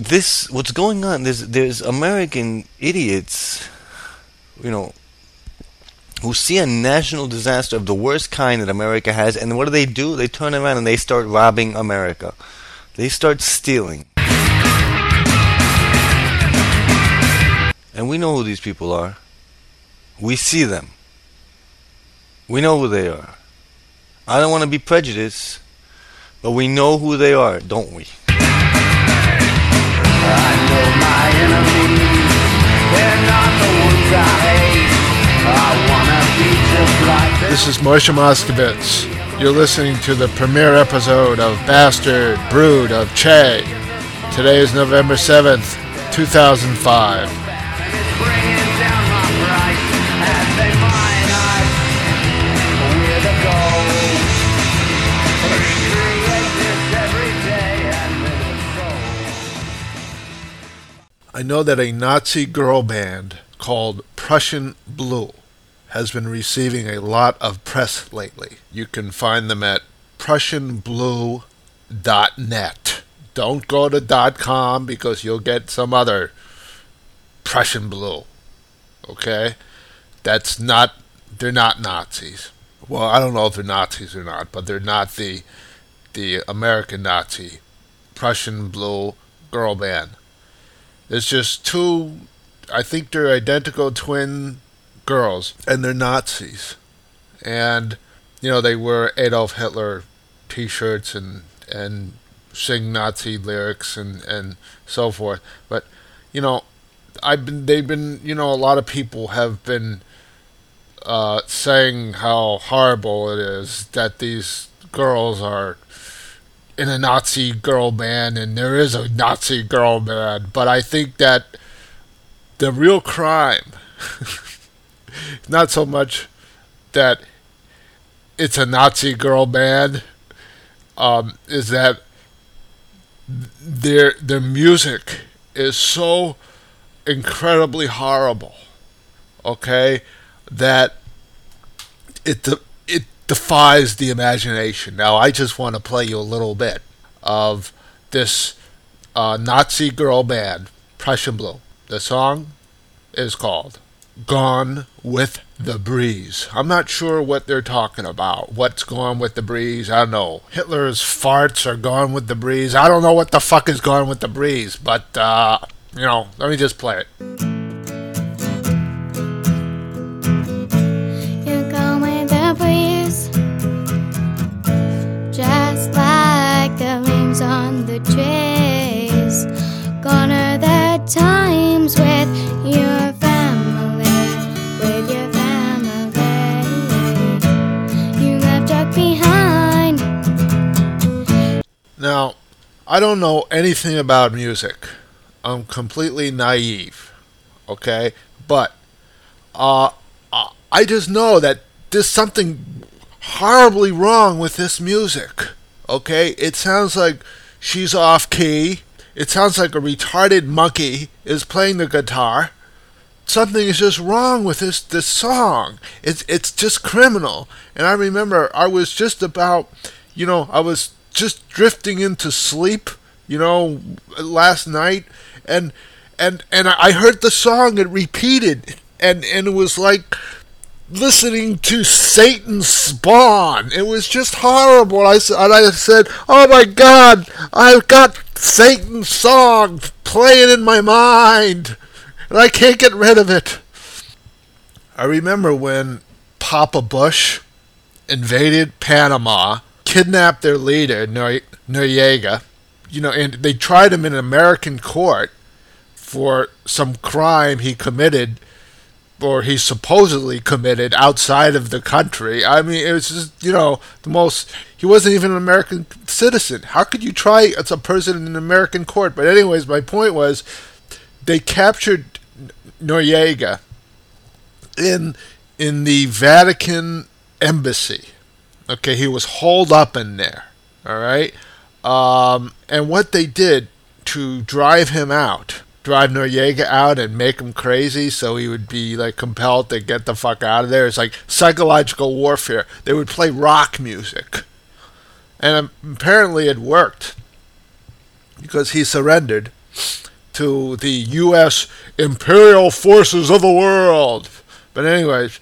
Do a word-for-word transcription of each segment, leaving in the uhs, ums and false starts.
this what's going on? There's there's American idiots, you know, who see a national disaster of the worst kind that America has, and what do they do? They turn around and they start robbing America. They start stealing. And we know who these people are. We see them. We know who they are. I don't want to be prejudiced, but we know who they are, don't we? I know my enemies, they're not the ones I hate. I wanna be just like them. This is Moshe Moskovitz. You're listening to the premiere episode of Bastard Brood of Che. Today is November seventh, two thousand five. I know that a Nazi girl band called Prussian Blue has been receiving a lot of press lately. You can find them at prussian blue dot net. Don't go to .com because you'll get some other Prussian Blue. Okay? That's not, they're not Nazis. Well, I don't know if they're Nazis or not, but they're not the the American Nazi Prussian Blue girl band. There's just two, I think they're identical twin girls, and they're Nazis. And, you know, they wear Adolf Hitler t-shirts and, and sing Nazi lyrics and, and so forth. But, you know, I've been, they've been, you know, a lot of people have been uh, saying how horrible it is that these girls are in a Nazi girl band, and there is a Nazi girl band, but I think that the real crime, not so much that it's a Nazi girl band, um, is that their their music is so incredibly horrible, okay, that it de- it defies the imagination. Now, I just want to play you a little bit of this uh, Nazi girl band, Prussian Blue. The song is called Gone with the Breeze. I'm not sure what they're talking about. What's gone with the breeze? I don't know. Hitler's farts are gone with the breeze. I don't know what the fuck is gone with the breeze, but, uh, you know, let me just play it. You're gone with the breeze, just like the leaves on the trees. Gone are the times with your family, with your family. You left Jack behind. Now, I don't know anything about music. I'm completely naive, okay? But uh, I just know that there's something horribly wrong with this music, okay? It sounds like she's off key. It sounds like a retarded monkey is playing the guitar. Something is just wrong with this this song. It's it's just criminal. And I remember I was just about, you know, I was just drifting into sleep, you know, last night, and and and I heard the song. It repeated, and and it was like listening to Satan's spawn. It was just horrible. I said, and I said, "Oh my God, I've got Satan's song playing in my mind, and I can't get rid of it." I remember when Papa Bush invaded Panama, kidnapped their leader, Nor- Noriega, you know, and they tried him in an American court for some crime he committed, or he supposedly committed outside of the country. I mean, it was just, you know, the most, he wasn't even an American citizen. How could you try as a person in an American court? But anyways, my point was, they captured Noriega in in the Vatican embassy. Okay, he was holed up in there, all right? Um, and what they did to drive him out, drive Noriega out and make him crazy so he would be like compelled to get the fuck out of there. It's like psychological warfare. They would play rock music. And apparently it worked because he surrendered. to the U S Imperial Forces of the world. But anyways,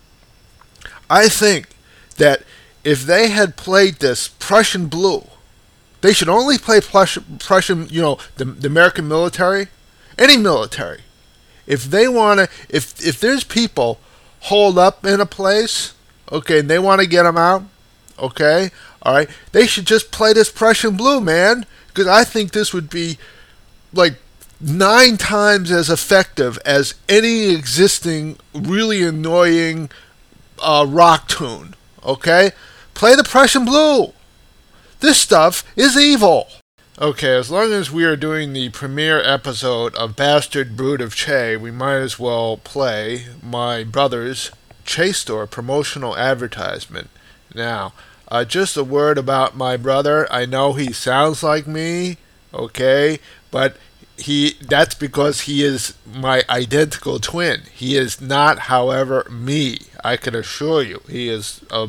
I think that if they had played this Prussian Blue, they should only play Prussian, Prussian you know, the, the American military, any military. If they want to, if if there's people holed up in a place, okay, and they want to get them out, okay, all right, they should just play this Prussian Blue, man, because I think this would be like nine times as effective as any existing really annoying uh, rock tune, okay? Play the Prussian Blue. This stuff is evil. Okay, as long as we are doing the premiere episode of Bastard Brood of Che, we might as well play my brother's Che Store promotional advertisement. Now, uh, just a word about my brother. I know he sounds like me, okay, but he that's because he is my identical twin. He is not, however, me. I can assure you. He is a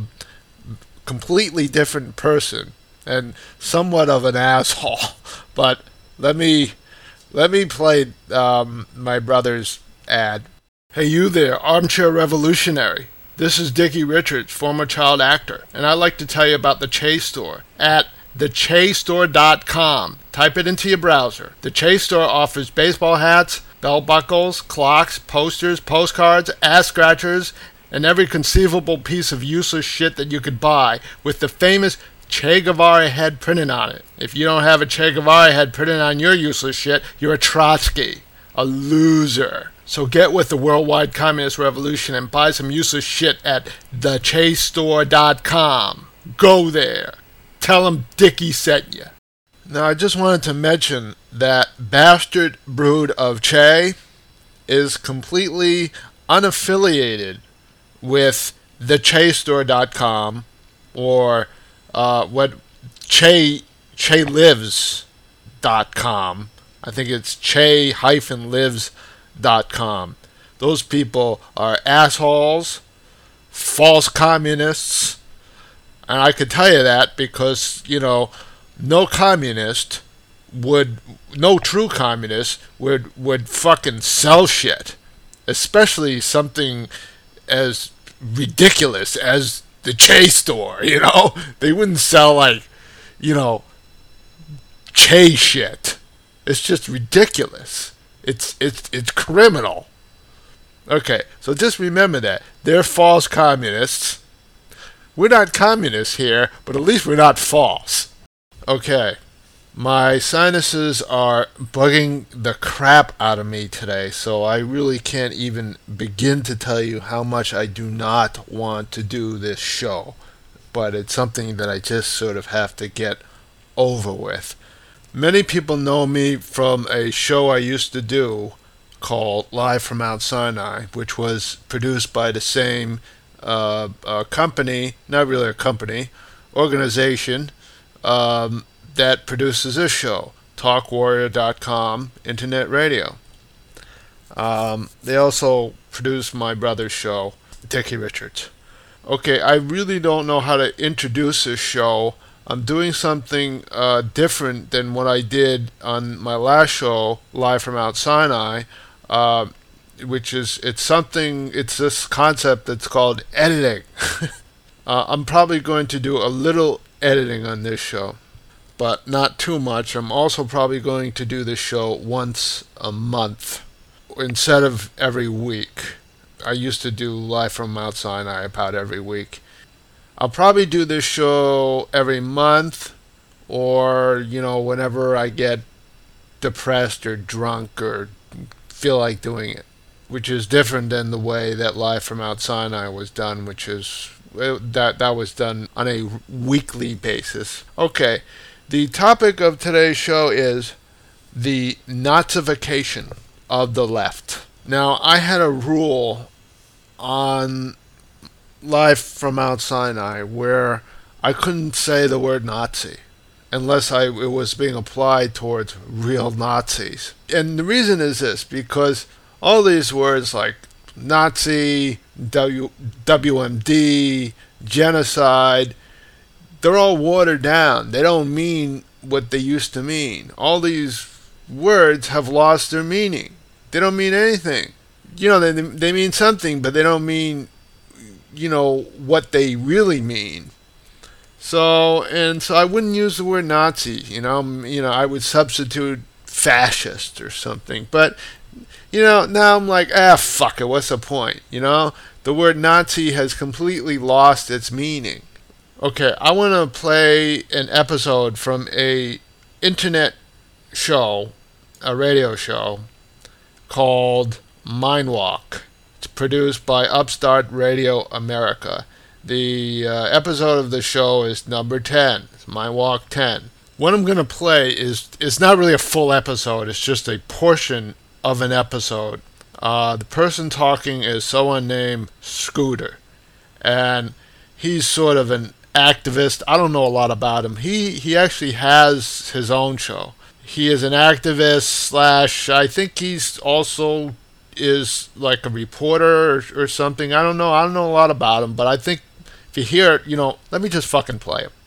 completely different person and somewhat of an asshole. But let me let me play um, my brother's ad. Hey, you there, armchair revolutionary. This is Dickie Richards, former child actor, and I'd like to tell you about the Che Store at the che store dot com. Type it into your browser. The Che Store offers baseball hats, belt buckles, clocks, posters, postcards, ass scratchers, and every conceivable piece of useless shit that you could buy with the famous Che Guevara head printed on it. If you don't have a Che Guevara head printed on your useless shit, you're a Trotsky, a loser. So get with the worldwide communist revolution and buy some useless shit at the che store dot com. Go there. Tell them Dickie sent you. Now, I just wanted to mention that Bastard Brood of Che is completely unaffiliated with the che store dot com or uh, what Che Che Lives dot com. I think it's Che Lives dot com. Those people are assholes, false communists, and I could tell you that because, you know, no communist would, no true communist would would fucking sell shit, especially something as ridiculous as the Che Store, you know? They wouldn't sell, like, you know, Che shit. It's just ridiculous. It's it's it's criminal. Okay, so just remember that. They're false communists. We're not communists here, but at least we're not false. Okay, my sinuses are bugging the crap out of me today, so I really can't even begin to tell you how much I do not want to do this show. But it's something that I just sort of have to get over with. Many people know me from a show I used to do called Live from Mount Sinai, which was produced by the same uh, uh, company, not really a company, organization um, that produces this show, talk warrior dot com Internet Radio. Um, they also produce my brother's show, Dickie Richards. Okay, I really don't know how to introduce this show. I'm doing something uh, different than what I did on my last show, Live from Mount Sinai, uh, which is, it's something, it's this concept that's called editing. uh, I'm probably going to do a little editing on this show, but not too much. I'm also probably going to do this show once a month instead of every week. I used to do Live from Mount Sinai about every week. I'll probably do this show every month or, you know, whenever I get depressed or drunk or feel like doing it, which is different than the way that Live from Mount Sinai was done, which is, that, that was done on a weekly basis. Okay, the topic of today's show is the Nazification of the left. Now, I had a rule on Live from Mount Sinai where I couldn't say the word Nazi unless I it was being applied towards real Nazis. And the reason is this, because all these words like Nazi, w, W M D, genocide, they're all watered down. They don't mean what they used to mean. All these words have lost their meaning. They don't mean anything. You know, they they mean something, but they don't mean, you know, what they really mean. So, and so I wouldn't use the word Nazi, you know, you know, I would substitute fascist or something. But, you know, now I'm like, ah, fuck it, what's the point, you know? The word Nazi has completely lost its meaning. Okay, I want to play an episode from a internet show, a radio show, called Mindwalk. It's produced by Upstart Radio America. The uh, episode of the show is number ten. It's Mindwalk ten. What I'm going to play is it's not really a full episode. It's just a portion of an episode. Uh, the person talking is someone named Scooter. And he's sort of an activist. I don't know a lot about him. He, he actually has his own show. He is an activist slash, I think he's also is like a reporter or, or something. I don't know. I don't know a lot about him, but I think if you hear it, you know, let me just fucking play it.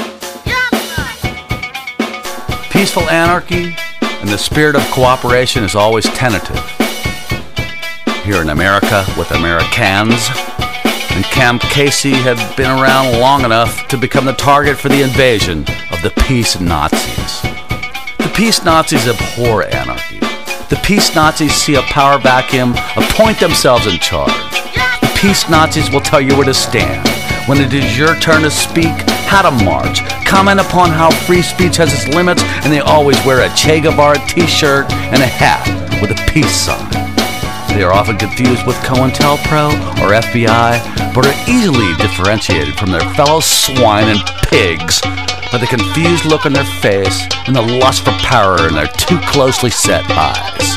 Peaceful anarchy and the spirit of cooperation is always tentative. Here in America with Americans, and Camp Casey had been around long enough to become the target for the invasion of the peace Nazis. The peace Nazis abhor anarchy. The peace Nazis see a power vacuum, appoint themselves in charge. The peace Nazis will tell you where to stand. When it is your turn to speak, how to march, comment upon how free speech has its limits, and they always wear a Che Guevara t-shirt and a hat with a peace sign. They are often confused with COINTELPRO or F B I, but are easily differentiated from their fellow swine and pigs by the confused look on their face and the lust for power in their too closely set eyes.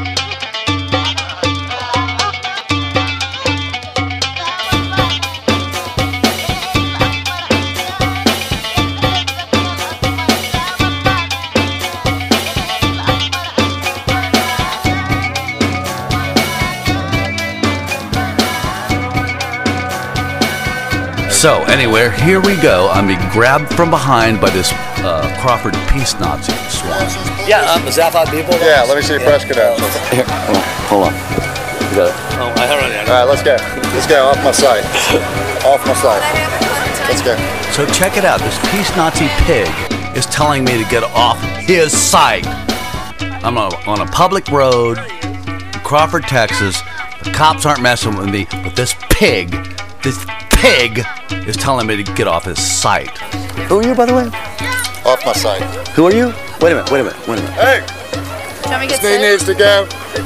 So, anyway, here we go. I'm being grabbed from behind by this uh, Crawford Peace Nazi swarm. Yeah, um, is that five people? Yeah, let me see your press credentials. Here, hold on. You got it. Oh, I heard it. All right, let's go. Let's go. Off my site. Off my site. Let's go. So check it out. This Peace Nazi pig is telling me to get off his site. I'm on a, on a public road in Crawford, Texas. The cops aren't messing with me, but this pig, this pig is telling me to get off his site. Who are you, by the way? Off my site. Who are you? Wait a minute, wait a minute, wait a minute. Hey! Steve needs to go.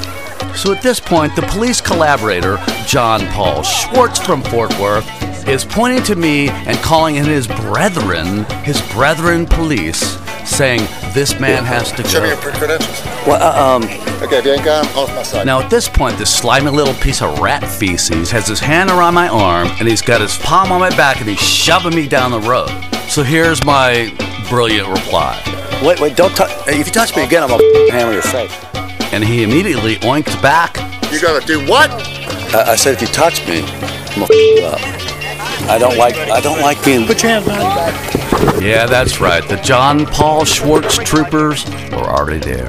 So at this point, the police collaborator, John Paul Schwartz from Fort Worth, is pointing to me and calling in his brethren, his brethren police, saying this man has to Show me your go. credentials. Well, uh, um, Okay, if you ain't got him, off my site. Now at this point, this slimy little piece of rat feces has his hand around my arm and he's got his palm on my back and he's shoving me down the road. So here's my brilliant reply. wait, wait, don't touch. If you touch me again, I'm gonna hammer your face. And he immediately oinked back. You gonna do what? I, I said if you touch me, I'm gonna you up. I don't like, I don't like being. Put your hands behind your back. Yeah, that's right. The John Paul Schwartz troopers were already there.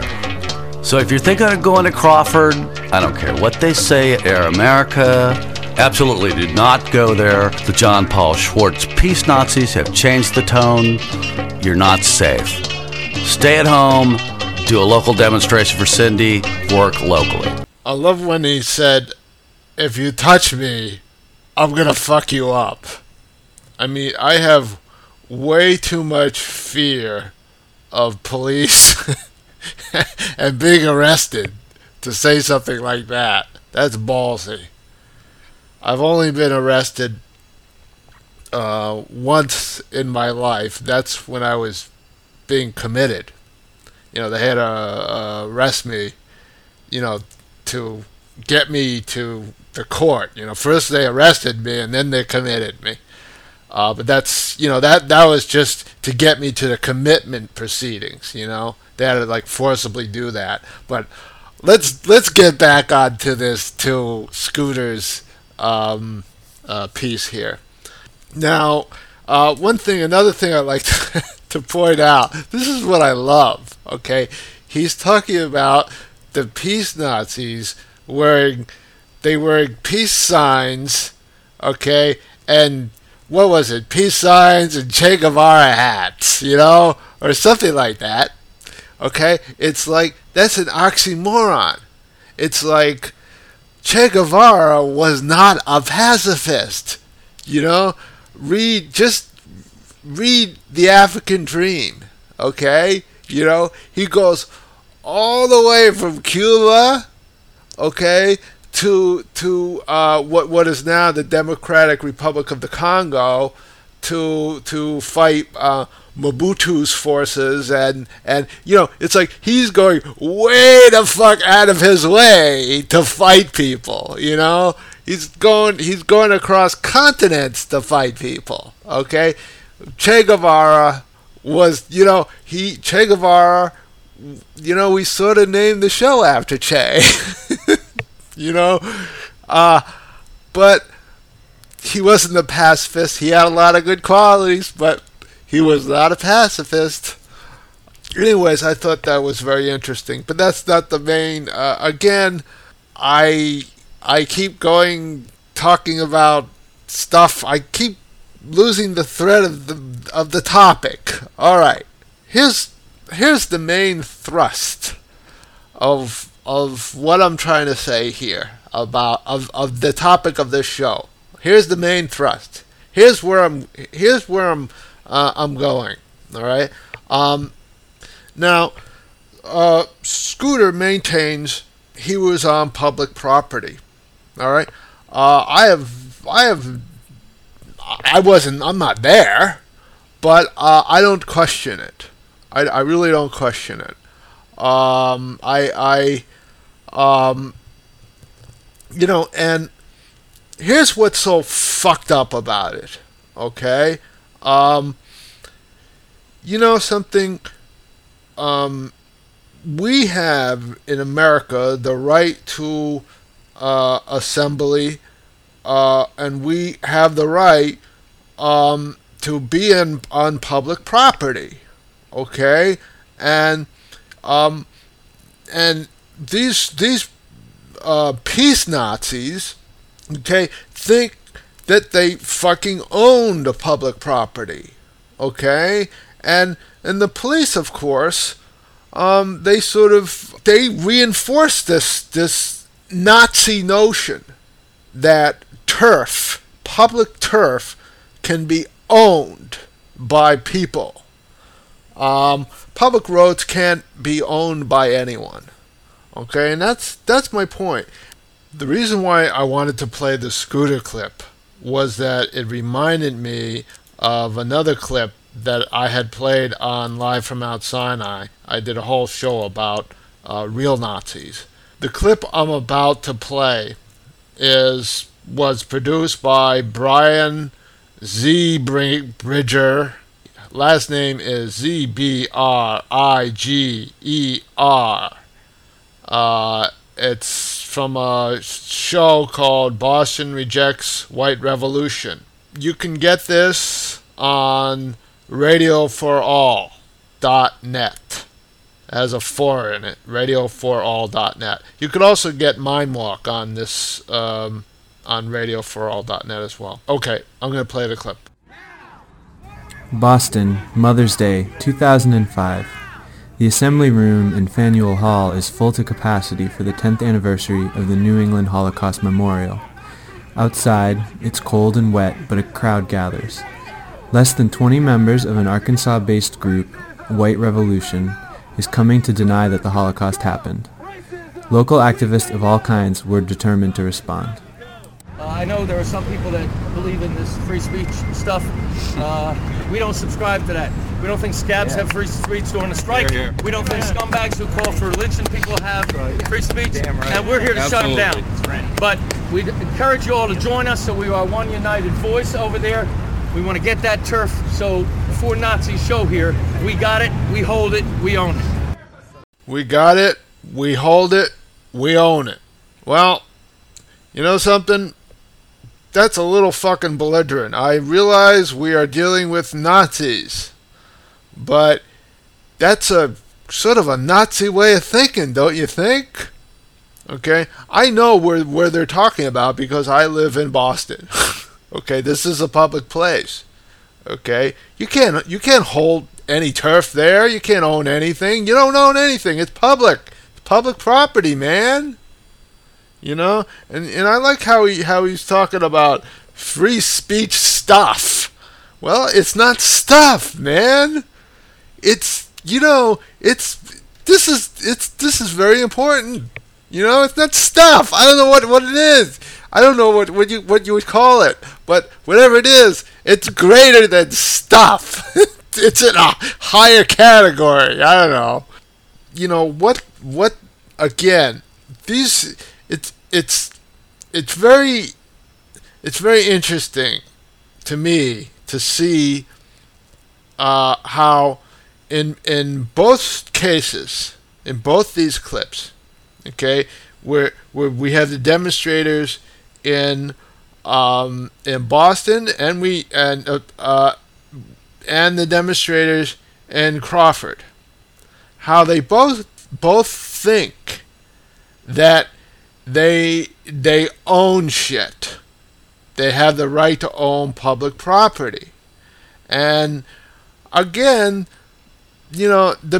So if you're thinking of going to Crawford, I don't care what they say, Air America, absolutely do not go there. The John Paul Schwartz peace Nazis have changed the tone. You're not safe. Stay at home, do a local demonstration for Cindy, work locally. I love when he said, if you touch me, I'm gonna fuck you up. I mean, I have way too much fear of police and being arrested to say something like that. That's ballsy. I've only been arrested uh, once in my life. That's when I was being committed. You know, they had to uh, arrest me, you know, to get me to the court. You know, first they arrested me and then they committed me. Uh, but that's, you know, that that was just to get me to the commitment proceedings. You know, they had to like forcibly do that. But let's let's get back onto this to Scooter's um, uh, piece here. Now, uh, one thing, another thing I'd like to, to point out. This is what I love. Okay, he He's talking about the peace Nazis wearing, they wearing peace signs, okay, and what was it, peace signs and Che Guevara hats, you know, or something like that, okay? It's like, that's an oxymoron. It's like, Che Guevara was not a pacifist, you know? Read, just read The African Dream, okay? You know, he goes all the way from Cuba, okay, to to uh, what what is now the Democratic Republic of the Congo, to to fight uh, Mobutu's forces, and and you know, it's like he's going way the fuck out of his way to fight people. You know, he's going he's going across continents to fight people. Okay, Che Guevara was, you know, he Che Guevara, you know, we sort of named the show after Che. You know, uh, but he wasn't a pacifist. He had a lot of good qualities, but he was not a pacifist. Anyways, I thought that was very interesting, but that's not the main. Uh, again, I I keep going talking about stuff. I keep losing the thread of the of the topic. All right, here's here's the main thrust of of what I'm trying to say here about of, of the topic of this show. Here's the main thrust. Here's where I'm. Here's where I'm. Uh, I'm going. All right. Um, now, uh, Scooter maintains he was on public property. All right. Uh, I have. I have. I wasn't. I'm not there, but uh, I don't question it. I, I really don't question it. Um, I. I. Um, you know, and here's what's so fucked up about it, okay? Um, you know something, um, we have in America the right to uh, assembly, uh, and we have the right um, to be in on public property, okay? And um, and These these uh, peace Nazis, okay, think that they fucking own the public property, okay, and and the police, of course, um, they sort of they reinforce this this Nazi notion that turf, public turf, can be owned by people. Um, public roads can't be owned by anyone. Okay, and that's that's my point. The reason why I wanted to play the Scooter clip was that it reminded me of another clip that I had played on Live from Mount Sinai. I did a whole show about uh, real Nazis. The clip I'm about to play is was produced by Brian Z. Bridger. Last name is Z B R I G E R. Uh, it's from a show called Boston Rejects White Revolution. You can get this on radio for all dot net. It has a four in it, radio for all dot net. You could also get Mindwalk on this, um, on radio for all dot net as well. Okay, I'm going to play the clip. Boston, Mother's Day, two thousand five. The Assembly Room in Faneuil Hall is full to capacity for the tenth anniversary of the New England Holocaust Memorial. Outside, it's cold and wet, but a crowd gathers. Less than twenty members of an Arkansas-based group, White Revolution, is coming to deny that the Holocaust happened. Local activists of all kinds were determined to respond. Uh, I know there are some people that believe in this free speech stuff. Uh, we don't subscribe to that. We don't think scabs yeah. have free speech during a strike. Here, here. We don't think scumbags who call for lynching people have right. free speech. Damn right. And we're here to Absolutely. shut them down. Right. But we encourage you all to join us so we are one united voice over there. We want to get that turf. So before Nazis show here, we got it, we hold it, we own it. We got it, we hold it, we own it. Well, you know something? That's a little fucking belligerent. I realize we are dealing with Nazis, but that's a sort of a Nazi way of thinking, don't you think? Okay, I know where where they're talking about because I live in Boston. Okay, this is a public place. Okay, you can't you can't hold any turf there. You can't own anything. You don't own anything. It's public. It's public property, man. You know, and and I like how he how he's talking about free speech stuff. Well, it's not stuff, man. It's you know, it's this is it's this is very important. You know, it's not stuff. I don't know what, what it is. I don't know what, what you what you would call it, but whatever it is, it's greater than stuff. It's in a higher category. I don't know. You know what? What again? These it's it's it's very it's very interesting to me to see uh, how in in both cases, in both these clips, okay, where where we have the demonstrators in um, in Boston, and we and uh, uh, and the demonstrators in Crawford, how they both both think that they they own shit. They have the right to own public property, and again, you know the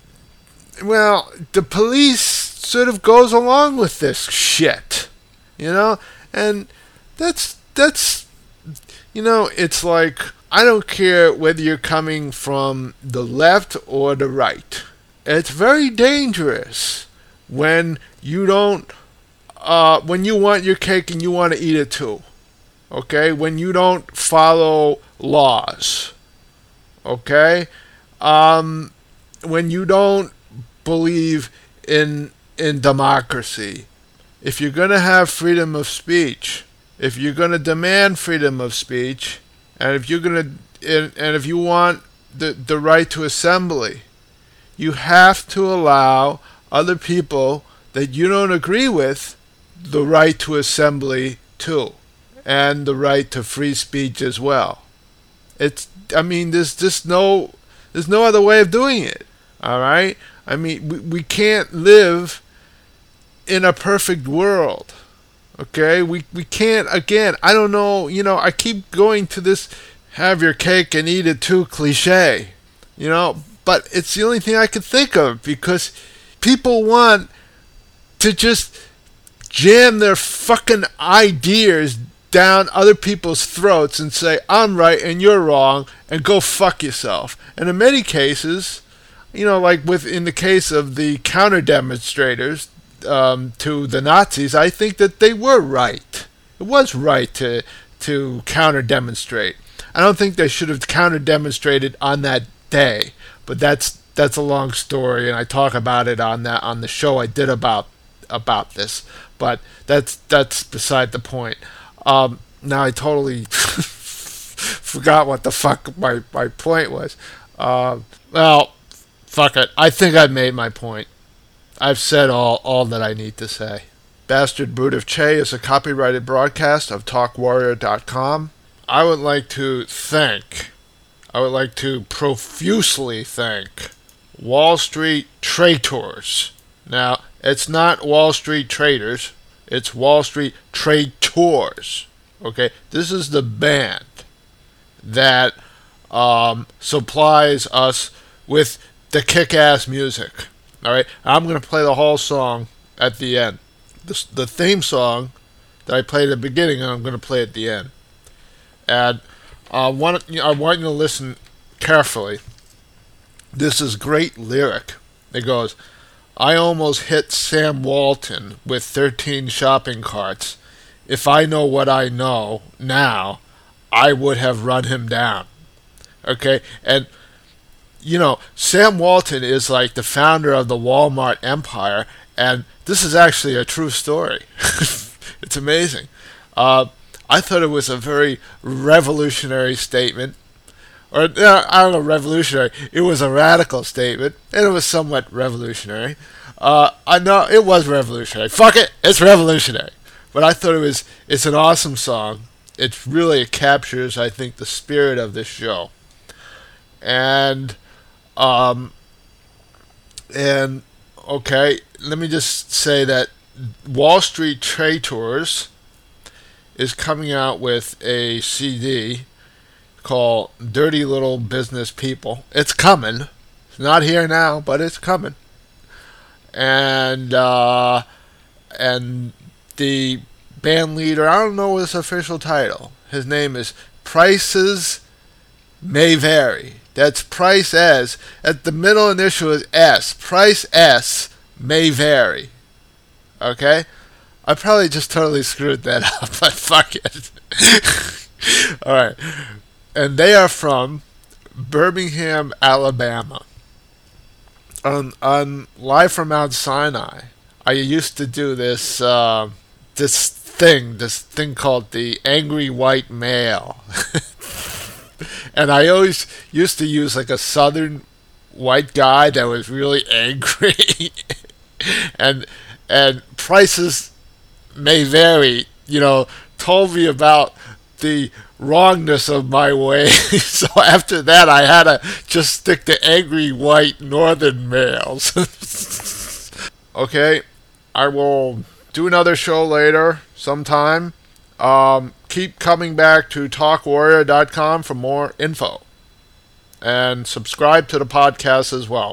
well the police sort of goes along with this shit, you know, and that's that's you know it's like, I don't care whether you're coming from the left or the right. It's very dangerous when you don't uh, when you want your cake and you want to eat it too. Okay, when you don't follow laws. Okay, um, when you don't believe in in democracy. If you're going to have freedom of speech, if you're going to demand freedom of speech, and if you're going to and, and if you want the the right to assembly, you have to allow other people that you don't agree with the right to assembly too, and the right to free speech as well. It's I mean there's just no there's no other way of doing it. All right? I mean we, we can't live in a perfect world. Okay? We we can't again, I don't know, you know, I keep going to this have your cake and eat it too cliche. You know, but it's the only thing I can think of, because people want to just jam their fucking ideas down other people's throats and say, I'm right and you're wrong, and go fuck yourself. And in many cases, you know, like with in the case of the counter demonstrators um, to the Nazis, I think that they were right. It was right to to counter demonstrate. I don't think they should have counter demonstrated on that day, but that's that's a long story, and I talk about it on that on the show I did about about this. But that's that's beside the point. Um, now I totally forgot what the fuck my, my point was. Uh, well, fuck it. I think I've made my point. I've said all, all that I need to say. Bastard Brood of Che is a copyrighted broadcast of talk warrior dot com. I would like to thank, I would like to profusely thank Wall Street Traitors. Now, it's not Wall Street Traders. It's Wall Street Traitors. Okay, this is the band that um, supplies us with the kick-ass music. All right, I'm gonna play the whole song at the end. The, the theme song that I played at the beginning, I'm gonna play at the end. And uh, want, you know, I want you to listen carefully. This is great lyric. It goes, I almost hit Sam Walton with thirteen shopping carts. If I know what I know now, I would have run him down. Okay? And, you know, Sam Walton is like the founder of the Walmart empire, and this is actually a true story. It's amazing. Uh, I thought it was a very revolutionary statement. Or, uh, I don't know, revolutionary. It was a radical statement, and it was somewhat revolutionary. Uh, I know it was revolutionary. Fuck it, it's revolutionary. But I thought it was, it's an awesome song. It really captures, I think, the spirit of this show. And, um, And, okay, let me just say that Wall Street Trade Tours is coming out with a C D called Dirty Little Business People. It's coming. It's not here now, but it's coming. And, uh, and the band leader, I don't know his official title. His name is Prices May Vary. That's Price S. At the middle initial is S. Price S May Vary. Okay? I probably just totally screwed that up, but fuck it. Alright. And they are from Birmingham, Alabama. On, on Live from Mount Sinai, I used to do this uh, this thing, this thing called the Angry White Male. And I always used to use like a southern white guy that was really angry. and and Prices May Vary, you know, told me about the wrongness of my ways. So after that, I had to just stick to angry white northern males. Okay, I will do another show later sometime. Um, keep coming back to talk warrior dot com for more info. And subscribe to the podcast as well.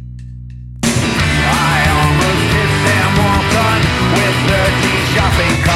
Shopping